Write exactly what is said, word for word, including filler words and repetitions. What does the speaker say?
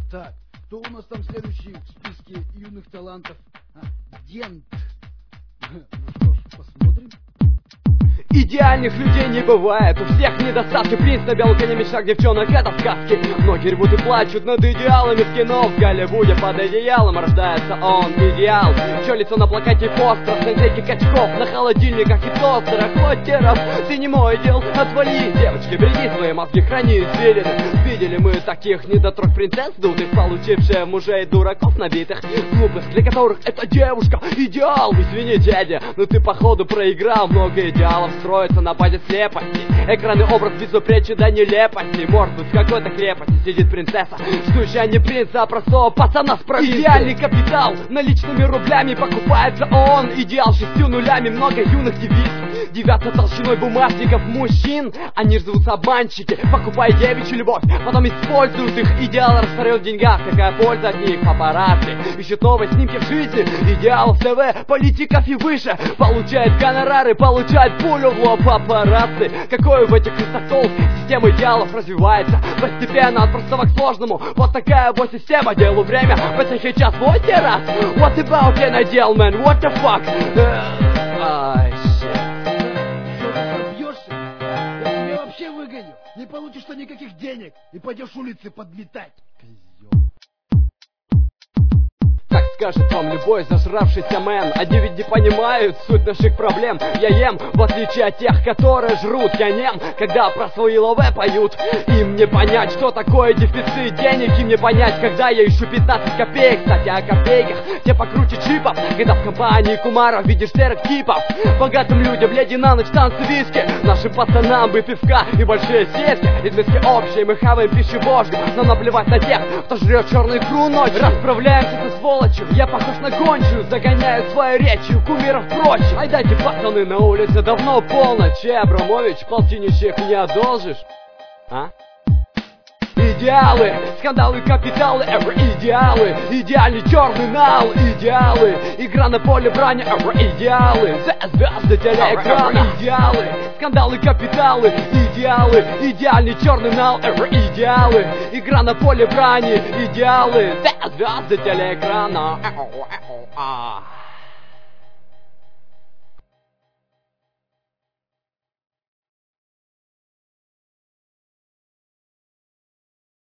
Так, кто у нас там следующий в списке юных талантов? А, Дент. Ну что ж, посмотрим. Идеальных людей не бывает, у всех недостатки. Принц на белом коне, мечтах девчонок, это сказки. Многие ревут и плачут над идеалами в кино. В Голливуде под одеялом рождается он, идеал. Чё лицо на плакате и постерах, наклейки качков на холодильниках и тостерах. Хоть те раз ты не мой дел, отвали. Девочки, береги свои мозги, храни извилины. Видели мы таких недотрог принцесс дутых, получившие мужей дураков набитых, глупых, для которых эта девушка идеал. Извини, дядя, но ты походу проиграл. Много идеалов строится на базе слепости. Экранный образ безупречен до нелепости. Может быть, в какой-то крепости сидит принцесса, ждущая не принца, а простого пацана с провинции. Идеальный капитал наличными рублями покупается он. Идеал шестью нулями, много юных девиц девятся толщиной бумажников мужчин. Они же зовутся обманщики, покупая девичью любовь, потом используют их. Идеал растворен в деньгах, какая польза от них? Папарацци ищут новые снимки в жизни. Идеал в ТВ, политиков и выше, получает гонорары, получает пулю в лоб. Папарацци, какой в этих местах толк? Система идеалов развивается постепенно от простого к сложному. Вот такая вот система, делу время потихий час вот те раз. What about can I deal, man? What the fuck? Ай, shit. Что ты пробьешься? Я тебя вообще выгоню. Не получишь ты никаких денег и пойдешь улицы подметать. Козёл. Так скажет вам любой зажравшийся мэн. Они ведь не понимают суть наших проблем. Я ем, в отличие от тех, которые жрут. Я нем, когда про свои лове поют. Им не понять, что такое дефицит денег. Им не понять, когда я ищу пятнадцать копеек. Кстати, о копейках, те покруче чипов. Когда в компании кумаров видишь серых типов. Богатым людям леди на ночь танцы виски. Нашим пацанам бы пивка и большие сески. Из миски общей мы хаваем пищевожку. Но наплевать на тех, кто жрет черную икру ночью. Расправляемся со сволочью. Я похож на гончую, загоняю своей речью кумиров прочь. Ай, дайте, пацаны, на улице давно полночь. Эй, Абрамович, полтинничек не одолжишь? А? Идеалы, скандалы, капиталы, эвро идеалы. Идеальный черный нал, идеалы. Игра на поле брани, эвро идеалы. Звезды телеэкрана, идеалы. Скандалы, капиталы, идеалы. Идеальный черный нал, эвро идеалы. Игра на поле брани, идеалы. Звезды телеэкрана.